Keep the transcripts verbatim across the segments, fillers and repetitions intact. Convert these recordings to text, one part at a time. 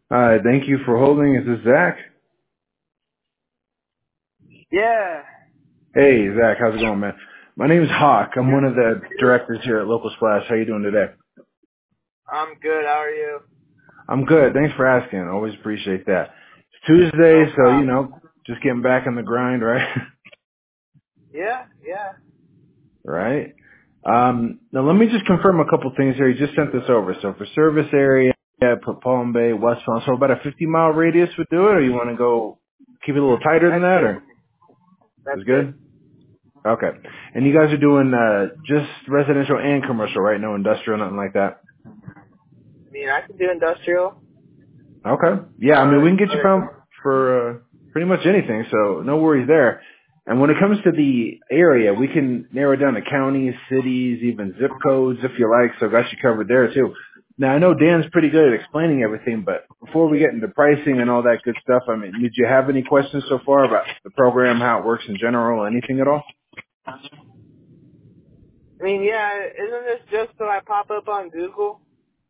Hi, thank you for holding. Is this Zach? Yeah. Hey, Zach, how's it going, man? My name is Hawk. I'm one of the directors here at Local Splash. How you doing today? I'm good. How are you? I'm good. Thanks for asking. Always appreciate that. It's Tuesday, No so, you problem. know, just getting back on the grind, right? Yeah, yeah. right? Um, now, let me just confirm a couple things here. You just sent this over. So, for service area, yeah, put Palm Bay, West Palm, so about a fifty-mile radius would do it, or you want to go keep it a little tighter than That's that, good. or That's is good. good? Okay. And you guys are doing uh just residential and commercial, right? No industrial, nothing like that. I mean, I can do industrial. Okay. Yeah, I mean we Or, can get you or found for uh, pretty much anything, so no worries there. And when it comes to the area, we can narrow down to counties, cities, even zip codes if you like, so got you covered there too. Now I know Dan's pretty good at explaining everything, but before we get into pricing and all that good stuff, I mean, did you have any questions so far about the program, how it works in general, anything at all? I mean, yeah. Isn't this just so I pop up on Google?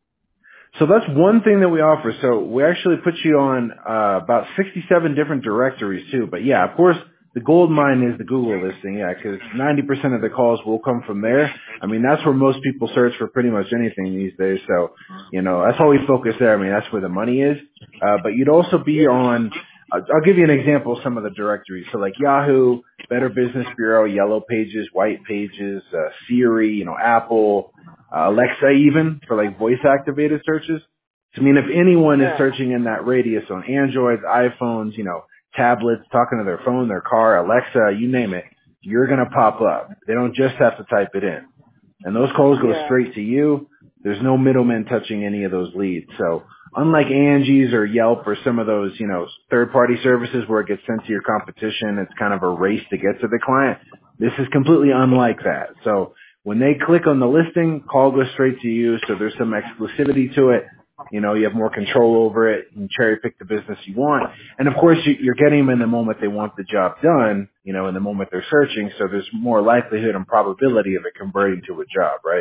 So that's one thing that we offer. So we actually put you on uh, about sixty-seven different directories too. But yeah, of course, the gold mine is the Google listing. Yeah, because ninety percent of the calls will come from there. I mean, that's where most people search for pretty much anything these days. So, you know, that's how we focus there. I mean, that's where the money is. Uh, but you'd also be Yeah. on, I'll I'll give you an example of some of the directories. So like Yahoo, Better Business Bureau, Yellow Pages, White Pages, uh, Siri, you know, Apple, uh, Alexa even for like voice activated searches. So, I mean, if anyone is Yeah. searching in that radius on Androids, iPhones, you know, tablets, talking to their phone, their car, Alexa, you name it, you're going to pop up. They don't just have to type it in. And those calls go Yeah. straight to you. There's no middleman touching any of those leads. So unlike Angie's or Yelp or some of those, you know, third party services where it gets sent to your competition, it's kind of a race to get to the client. This is completely unlike that. So when they click on the listing, call goes straight to you. So there's some exclusivity to it. You know, you have more control over it and cherry pick the business you want. And of course, you- you're getting them in the moment they want the job done, you know, in the moment they're searching. So there's more likelihood and probability of it converting to a job, right?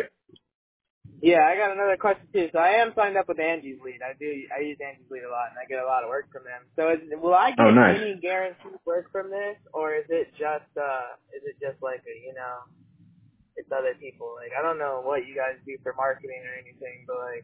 Yeah, I got another question too. So I am signed up with Angie's Lead. I do. I use Angie's Lead a lot, and I get a lot of work from them. So is, will I Oh, get nice. any guaranteed work from this, or is it just uh, is it just like a you know, it's other people? Like I don't know what you guys do for marketing or anything, but like.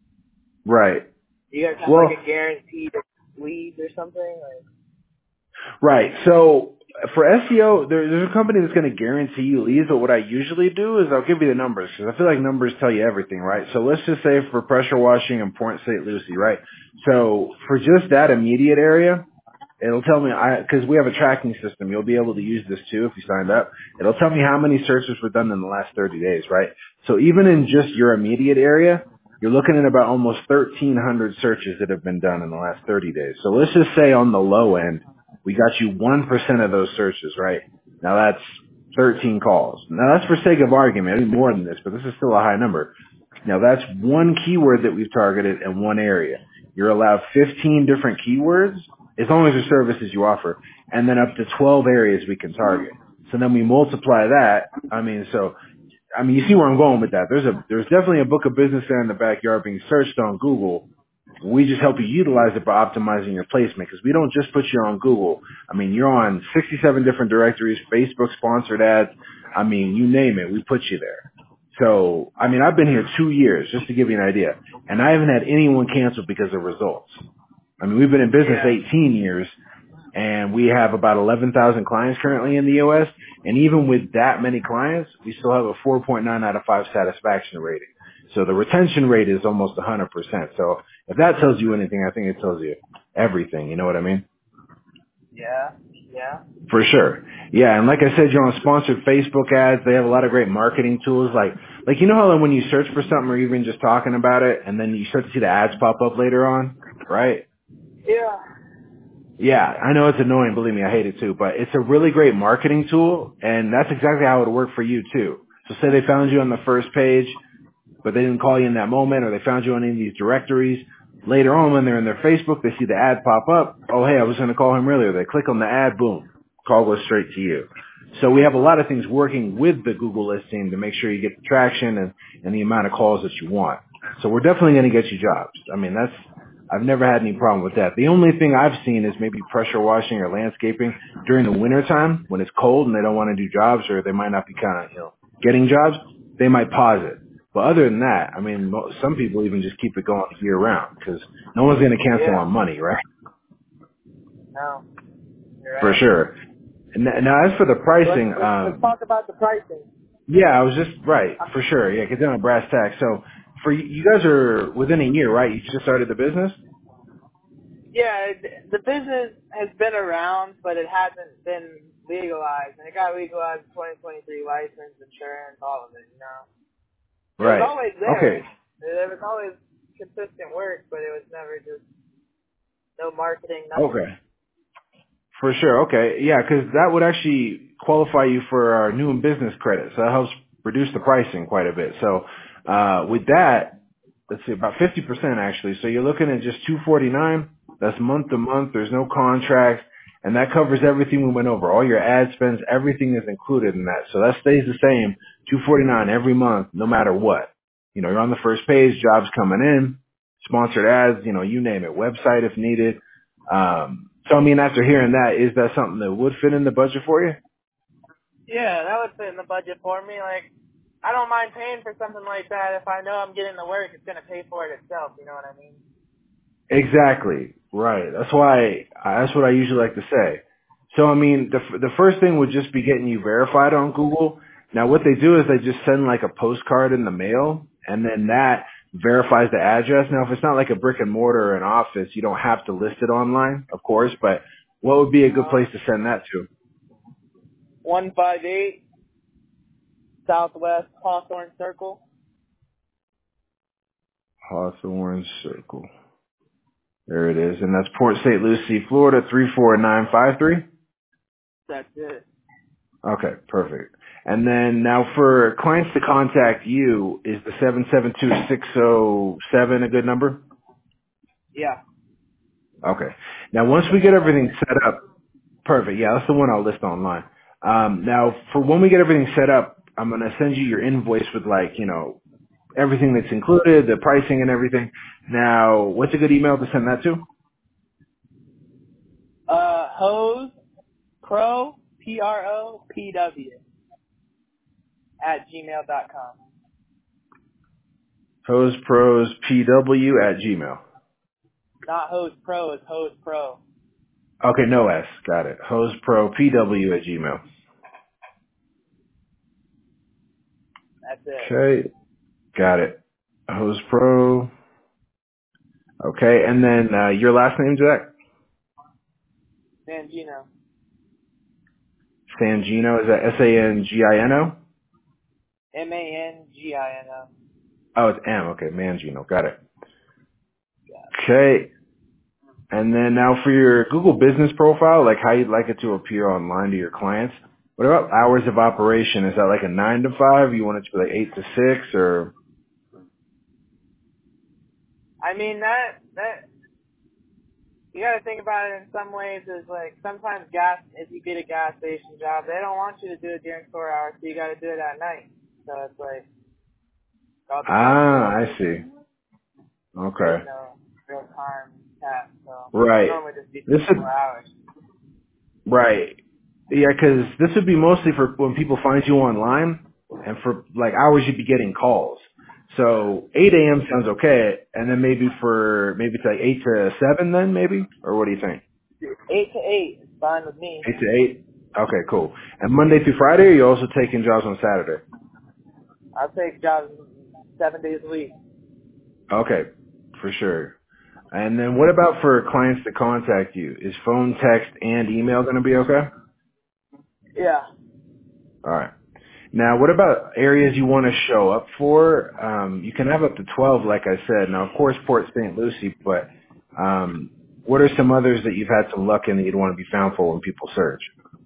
Right. You guys have like Well, a guaranteed leads or something? Like, right. So for S E O, there, there's a company that's going to guarantee you leads, but what I usually do is I'll give you the numbers because I feel like numbers tell you everything, right? So let's just say for pressure washing and Port Saint Lucie, right? So for just that immediate area, it'll tell me, I because we have a tracking system. You'll be able to use this too if you signed up. It'll tell me how many searches were done in the last thirty days, right? So even in just your immediate area, you're looking at about almost thirteen hundred searches that have been done in the last thirty days. So let's just say on the low end, we got you one percent of those searches, right? Now that's thirteen calls. Now that's for sake of argument. I mean more than this, but this is still a high number. Now that's one keyword that we've targeted in one area. You're allowed fifteen different keywords as long as the services you offer, and then up to twelve areas we can target. So then we multiply that. I mean, so, I mean, you see where I'm going with that. There's a, there's definitely a book of business there in the backyard being searched on Google. We just help you utilize it by optimizing your placement because we don't just put you on Google. I mean, you're on sixty-seven different directories, Facebook sponsored ads. I mean, you name it, we put you there. So, I mean, I've been here two years, just to give you an idea, and I haven't had anyone cancel because of results. I mean, we've been in business yeah, eighteen years, and we have about eleven thousand clients currently in the U S. And even with that many clients, we still have a four point nine out of five satisfaction rating. So the retention rate is almost one hundred percent. So if that tells you anything, I think it tells you everything. You know what I mean? yeah, yeah. For sure. Yeah, and like I said, you're on sponsored Facebook ads. They have a lot of great marketing tools. Like, like you know how when you search for something or even just talking about it, and then you start to see the ads pop up later on, right? Yeah. Yeah, I know it's annoying. Believe me, I hate it too. But it's a really great marketing tool, and that's exactly how it would work for you too. So say they found you on the first page, but they didn't call you in that moment, or they found you on any of these directories. Later on, when they're in their Facebook, they see the ad pop up. Oh, hey, I was going to call him earlier. They click on the ad, boom, call goes straight to you. So we have a lot of things working with the Google listing to make sure you get the traction and, and the amount of calls that you want. So we're definitely going to get you jobs. I mean, that's I've never had any problem with that. The only thing I've seen is maybe pressure washing or landscaping during the winter time when it's cold and they don't want to do jobs or they might not be kind of, you know, getting jobs. They might pause it. But other than that, I mean, mo- some people even just keep it going year round because no one's going to cancel Yeah. on money, right? No. You're For right. sure. And th- now as for the Let's, pricing, let's, let's um, talk about the pricing. yeah, I was just right for sure. Yeah, get down to brass tacks. So for you you guys are within a year, right? You just started the business. Yeah, it, the business has been around, but it hasn't been legalized. And it got legalized in twenty twenty-three, license, insurance, all of it, you know. It was Right. always there. Okay. There was always consistent work, but it was never just no marketing, nothing. Okay. For sure. Okay. Yeah, because that would actually qualify you for our new and business credit. So that helps reduce the pricing quite a bit. So uh, with that, let's see, about fifty percent actually. So you're looking at just two forty-nine. That's month to month. There's no contract. And that covers everything we went over. All your ad spends, everything is included in that. So that stays the same, two forty-nine every month, no matter what. You know, you're on the first page, jobs coming in, sponsored ads, you know, you name it, website if needed. Um, so I mean, after hearing that, is that something that would fit in the budget for you? Yeah, that would fit in the budget for me. Like, I don't mind paying for something like that if I know I'm getting the work. It's gonna pay for it itself. You know what I mean? Exactly. Right. That's why, that's what I usually like to say. So, I mean, the, the first thing would just be getting you verified on Google. Now, what they do is they just send like a postcard in the mail, and then that verifies the address. Now, if it's not like a brick and mortar or an office, you don't have to list it online, of course, but what would be a good Uh, place to send that to? one five eight Southwest Hawthorne Circle. Hawthorne Circle. There it is. And that's Port Saint Lucie, Florida, three four nine five three. That's it. Okay, perfect. And then now for clients to contact you, is the seven seven two six zero seven a good number? Yeah. Okay. Now once we get everything set up, perfect. Yeah, that's the one I'll list online. Um, now for when we get everything set up, I'm going to send you your invoice with like, you know, everything that's included, the pricing and everything. Now, what's a good email to send that to? Uh, Hose Pro P R O P W at gmail dot com. HoseProsPW at Gmail. Not Hose Pro, it's Hose Pro. Okay, no S. Got it. HoseProPW at Gmail. That's it. Okay. Got it. Hose Pro. Okay, and then uh, your last name, Jack? Sangino. Sangino. Is that S A N G I N O? M A N G I N O. Oh, it's M. Okay, Mangino. Got it. Yeah. Okay. And then now for your Google business profile, like how you'd like it to appear online to your clients. What about hours of operation? Is that like a nine to five? You want it to be like eight to six, or? I mean, that, that, you gotta think about it in some ways is like, sometimes gas, if you get a gas station job, they don't want you to do it during store hours, so you gotta do it at night. So it's like, it all depends on the Ah, I see. location. There's Okay. no real time cap, so it'll Right. normally just be This four would, hours. right. Yeah, 'cause this would be mostly for when people find you online, and for like hours you'd be getting calls. So eight a.m. sounds okay, and then maybe for maybe it's like eight to seven, then maybe, or what do you think? Eight to eight is fine with me. Eight to eight. Okay, cool. And Monday through Friday, or are you also taking jobs on Saturday? I'll take jobs seven days a week. Okay, for sure. And then what about for clients to contact you? Is phone, text, and email going to be okay? Yeah. All right. Now, what about areas you want to show up for? Um, you can have up to twelve, like I said. Now, of course, Port Saint Lucie, but um, what are some others that you've had some luck in that you'd want to be found for when people search?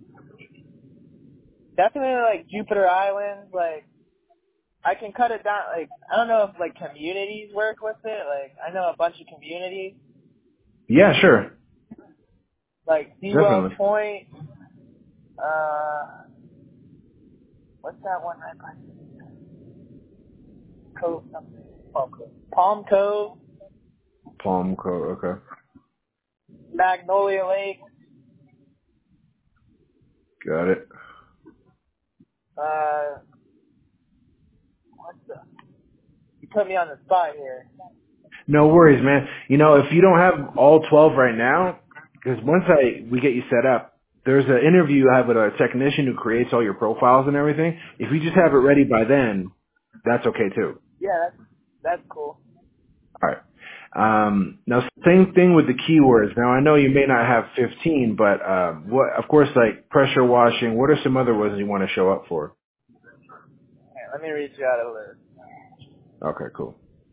Definitely like Jupiter Island, like I can cut it down, like I don't know if like communities work with it, like I know a bunch of communities, Yeah, sure. like Seawell Definitely. Point, uh, what's that one right by Cove something? Palm Cove. Palm Cove. Palm Coat, okay. Magnolia Lake. Got it. Uh, what's the? You put me on the spot here. No worries, man. You know, if you don't have all twelve right now, because once I we get you set up, there's an interview I have with a technician who creates all your profiles and everything. If you just have it ready by then, that's okay too. Yeah, that's that's cool. All right. Um, now, same thing with the keywords. Now, I know you may not have fifteen, but uh, what, of course, like pressure washing. What are some other ones you want to show up for? Here, let me read you out a list. Okay, cool.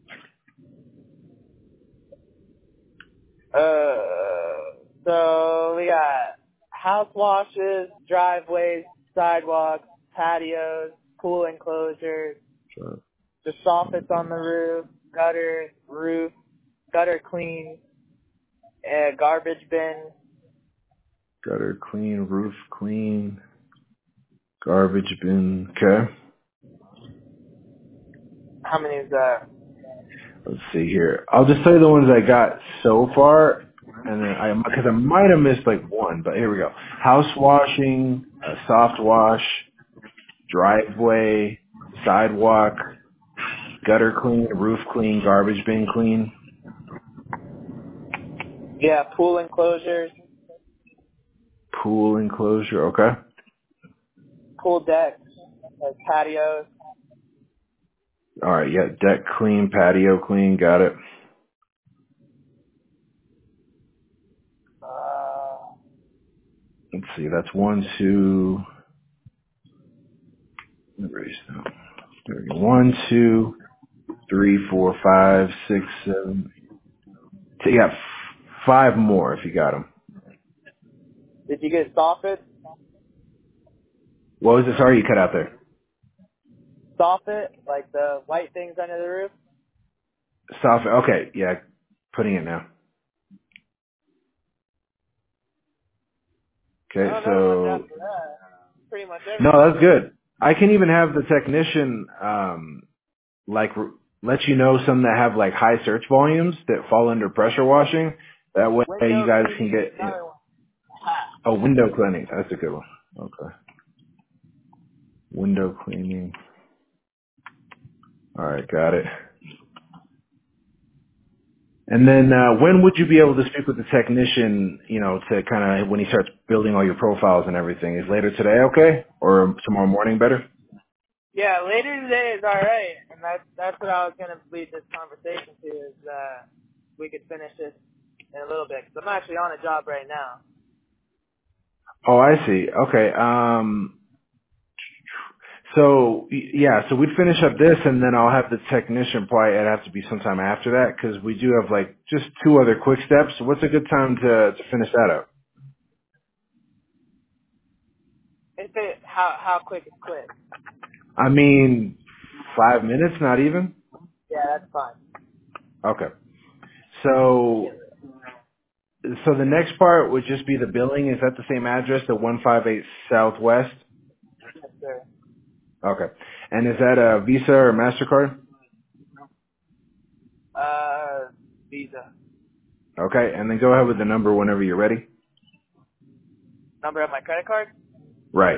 Uh, so we got house washes, driveways, sidewalks, patios, pool enclosures, Sure. the soffits on the roof, gutters, roof, gutter clean, uh, garbage bin. Gutter clean, roof clean, garbage bin. Okay. How many is that? Let's see here. I'll just tell you the ones I got so far, and then I because I might have missed like one, but here we go. House washing, uh, soft wash, driveway, sidewalk, gutter clean, roof clean, garbage bin clean, Yeah, pool enclosures, pool enclosure. Okay. pool decks, like patios. All right. Yeah. Deck clean, patio clean. Got it. Uh, Let's see. That's one, two. Erase that. There we go. One, two, three, four, five, six, seven. So you got f- five more if you got them. did you get soffit? What was it? Sorry, you cut out there. Soffit, like the white things under the roof? Soft. Okay, yeah, putting it now. I Okay, don't know much so after that. Pretty much no, everything. that's good. I can even have the technician um like r- let you know some that have like high search volumes that fall under pressure washing. That way you Window guys can cleaning is get you know, another one. a window cleaning. That's a good one. Okay, window cleaning. All right, got it. And then uh, when would you be able to speak with the technician, you know, to kind of when he starts building all your profiles and everything? Is later today okay? Or tomorrow morning better? Yeah, later today is alright. And that's, that's what I was going to lead this conversation to is, uh, we could finish this in a little bit. Cause I'm actually on a job right now. Oh, I see. Okay. Um, so, y- yeah, so we'd finish up this and then I'll have the technician probably, it'd have to be sometime after that because we do have like just two other quick steps. So what's a good time to, to finish that up? If it, how, how quick is quick? I mean, five minutes, not even? Yeah, that's fine. Okay. So So the next part would just be the billing. Is that the same address, the one five eight Southwest? Yes, sir. Okay. And is that a Visa or MasterCard? Uh, Visa. Okay. And then go ahead with the number whenever you're ready. Number of my credit card? Right.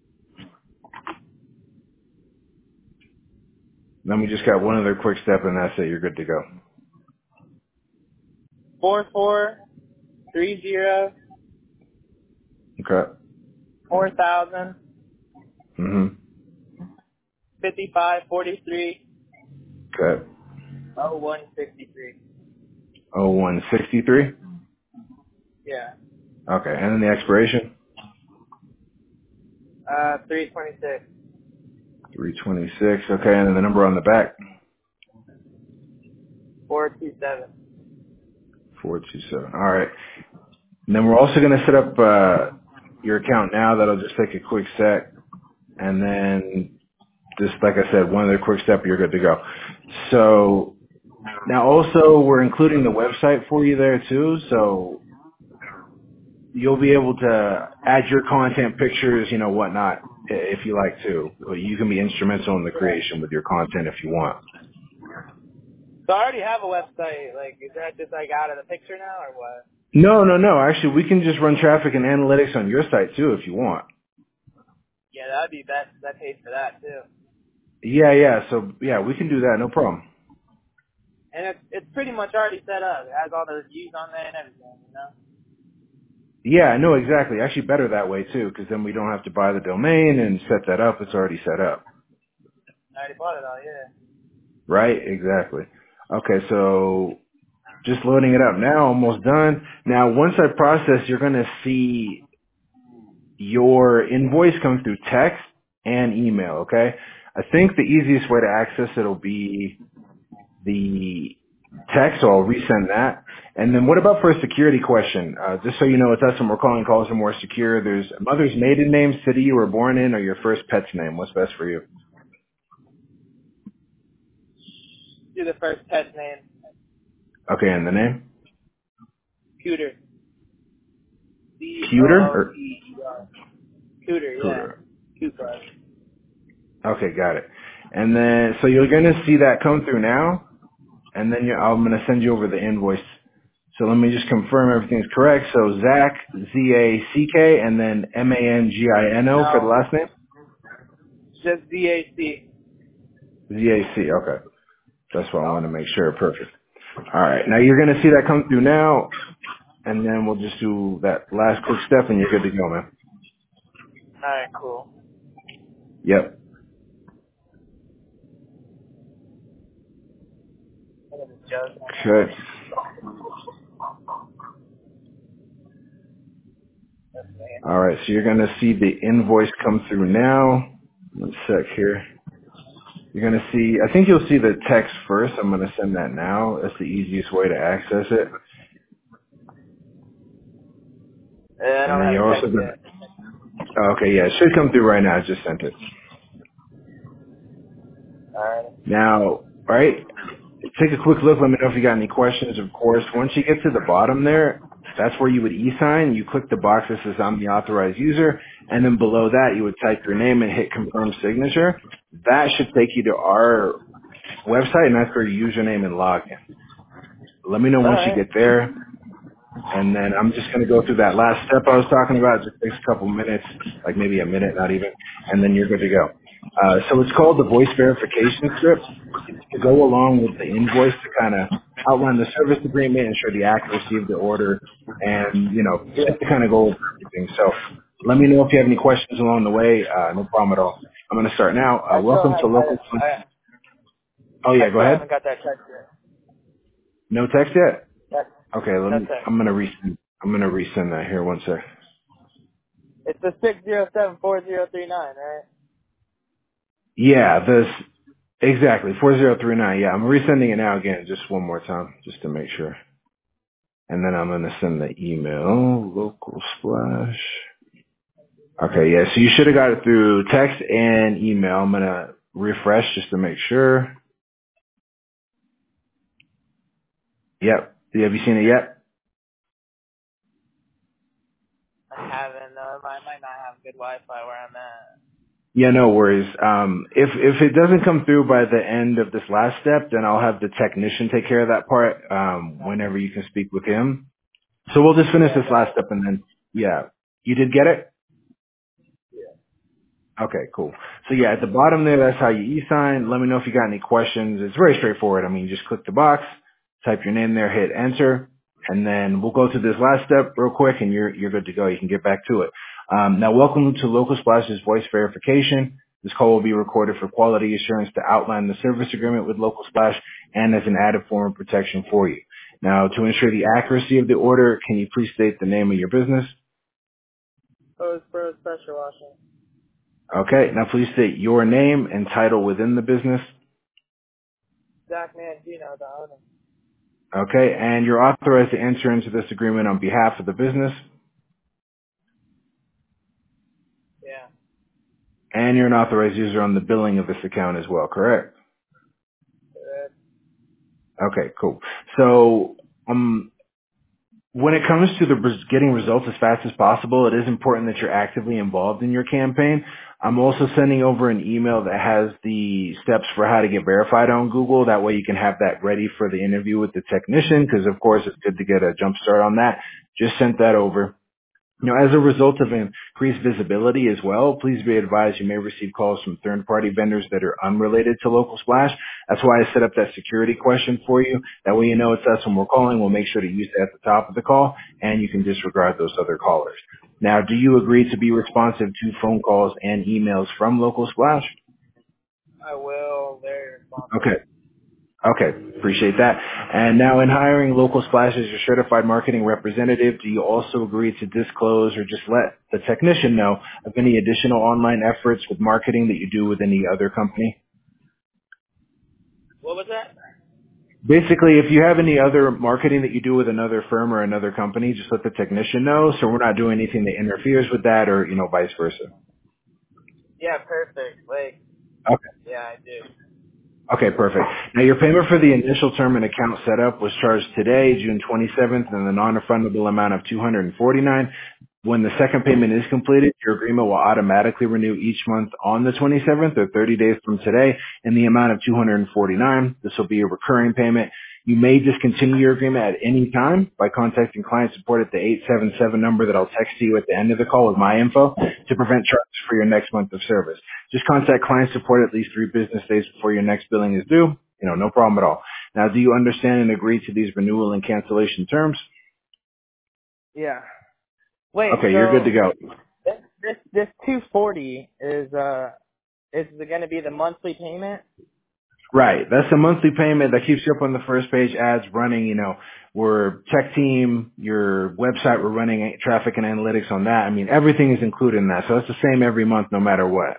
Then we just got one other quick step and that's it. You're good to go. Four four three zero Okay. four thousand hmm fifty five forty three Okay. oh one sixty three. Oh one sixty three. Yeah. Okay. And then the expiration? Uh, three twenty six. three twenty-six. Okay. And then the number on the back? Four two seven. four two seven. All right. And then we're also going to set up uh, your account now. That'll just take a quick sec. And then just like I said, one other quick step, you're good to go. So now also we're including the website for you there too. So you'll be able to add your content, pictures, you know, whatnot, i- if you like to. You can be instrumental in the creation with your content if you want. So I already have a website. Like, is that just like out of the picture now, or what? No, no, no. Actually, we can just run traffic and analytics on your site too if you want. Yeah, that'd be best. That pays for that too. Yeah, yeah. So yeah, we can do that. No problem. And it's it's pretty much already set up. It has all the reviews on there and everything, you know. Yeah, no, exactly. Actually, better that way too, because then we don't have to buy the domain and set that up. It's already set up. I already bought it all. Yeah. Right? Exactly. Okay, so just loading it up now. Almost done. Now, once I process, you're going to see your invoice come through text and email. Okay. I think the easiest way to access it will be the text, so I'll resend that. And then what about for a security question? Uh, just so you know, it's us and we're calling calls are more secure. There's a mother's maiden name, city you were born in, or your first pet's name. What's best for you? Do the first pet name, Okay, and the name? Cooter. C O Pewter O or T E R. Cooter, yeah. Cooter? Cooper. Okay, got it. And then, so you're going to see that come through now, and then you're, I'm going to send you over the invoice. So let me just confirm everything's correct. So Zach, Z A C K, and then M A N G I N O for the No, last name? just D A C. Z A C, okay. That's what I want to make sure. Perfect. All right. Now you're going to see that come through now, and then we'll just do that last quick step, and you're good to go, man. Alright, cool. Yep. I'm gonna just Okay. that's me. All right. So you're going to see the invoice come through now. One sec here. You're going to see, I think you'll see the text first. I'm going to send that now. That's the easiest way to access it. Uh, I And don't then have you're a also text going yet. to, okay, yeah, it should come through right now. I just sent it. Alright. Now, all right, take a quick look. Let me know if you got any questions. Of course, once you get to the bottom there, that's where you would e-sign. You click the box that says I'm the authorized user, and then below that you would type your name and hit confirm signature. That should take you to our website and ask for your username and login. Let me know once you Alright. get there. And then I'm just going to go through that last step I was talking about. It just takes a couple minutes, like maybe a minute, not even, and then you're good to go. Uh, so it's called the voice verification script. It's to go along with the invoice to kind of outline the service agreement, ensure the accuracy of the order, and, you know, just to kind of go over everything. So let me know if you have any questions along the way. Uh, no problem at all. I'm going to start now. Uh, I still welcome to have, local. I, I, Oh, yeah, I go still ahead. haven't got that text yet. No text yet? That, Okay, let no me, text. I'm going to resend, I'm going to resend that here. One sec. It's the six zero seven four zero three nine, right? Yeah, this exactly four zero three nine. Yeah, I'm resending it now again, just one more time, just to make sure. And then I'm gonna send the email. Local splash. Okay, yeah. So you should have got it through text and email. I'm gonna refresh just to make sure. Yep. Have you seen it yet? I haven't, uh, I might not have good Wi-Fi where I'm at. Yeah, no worries. Um, if if it doesn't come through by the end of this last step, then I'll have the technician take care of that part. Um, Okay. whenever you can speak with him. So we'll just finish Yeah, I this got last it. step and then yeah, you did get it. Yeah. Okay, cool. So yeah, at the bottom there, that's how you e-sign. Let me know if you got any questions. It's very straightforward. I mean, you just click the box, type your name there, hit enter, and then we'll go through this last step real quick, and you're you're good to go. You can get back to it. Um, now, welcome to Local Splash's voice verification. This call will be recorded for quality assurance to outline the service agreement with Local Splash and as an added form of protection for you. Now, to ensure the accuracy of the order, can you please state the name of your business? Pros Pros Pressure Washing. Okay. Now, please state your name and title within the business. Zach Mangino, the owner. Okay, and you're authorized to enter into this agreement on behalf of the business, Yeah. and you're an authorized user on the billing of this account as well, correct? Good. Okay, cool. So, um, when it comes to the res- getting results as fast as possible, it is important that you're actively involved in your campaign. I'm also sending over an email that has the steps for how to get verified on Google. That way you can have that ready for the interview with the technician, because of course it's good to get a jump start on that. Just sent that over. You know, as a result of increased visibility as well, please be advised you may receive calls from third-party vendors that are unrelated to Local Splash. That's why I set up that security question for you. That way you know it's us when we're calling. We'll make sure to use that at the top of the call, and you can disregard those other callers. Now, do you agree to be responsive to phone calls and emails from Local Splash? I will. Very responsible. Okay. Okay, appreciate that. And now in hiring Local Splash as your certified marketing representative, do you also agree to disclose or just let the technician know of any additional online efforts with marketing that you do with any other company? What was that? Basically, if you have any other marketing that you do with another firm or another company, just let the technician know, so we're not doing anything that interferes with that, or, you know, vice versa. Yeah, perfect. Like, Okay. yeah, I do. Okay, perfect. Now, your payment for the initial term and account setup was charged today, June twenty-seventh, in the non-refundable amount of two hundred forty-nine dollars. When the second payment is completed, your agreement will automatically renew each month on the twenty-seventh, or thirty days from today, in the amount of two hundred forty-nine dollars. This will be a recurring payment. You may discontinue your agreement at any time by contacting client support at the eight seven seven number that I'll text you at the end of the call with my info to prevent charges for your next month of service. Just contact client support at least three business days before your next billing is due. You know, no problem at all. Now, do you understand and agree to these renewal and cancellation terms? Yeah. Wait, Okay, you're good to so go. this this, this two forty is uh is it going to be the monthly payment? Right. That's a monthly payment that keeps you up on the first page ads running. You know, we're tech team, your website, we're running traffic and analytics on that. I mean, everything is included in that. So it's the same every month, no matter what.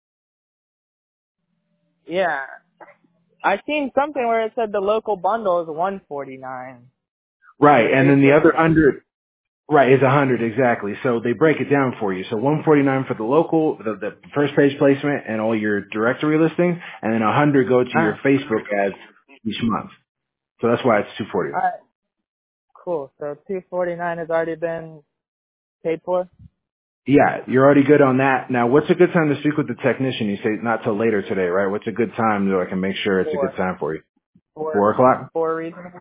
Yeah. I seen something where it said the local bundle is one forty nine. Right. The And two then the fifty. other under, right, is a hundred exactly. So they break it down for you. So one forty-nine for the local, the, the first page placement and all your directory listings, and then a hundred go to your Uh, Facebook ads each month. So that's why it's two forty. all right. Cool. So two forty nine has already been paid for. Yeah, you're already good on that. Now, what's a good time to speak with the technician? You say not till later today, right? What's a good time so I can make sure it's a good Four. time for you? Four. Four o'clock? Four reasonable.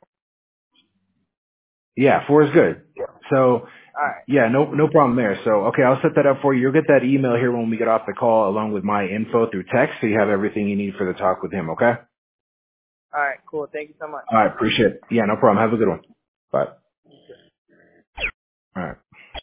Yeah, four is good. So, All right. yeah, no, no problem there. So, okay, I'll set that up for you. You'll get that email here when we get off the call along with my info through text, so you have everything you need for the talk with him, okay? All right. Cool. Thank you so much. All right, appreciate it. Yeah, no problem. Have a good one. Bye. All right.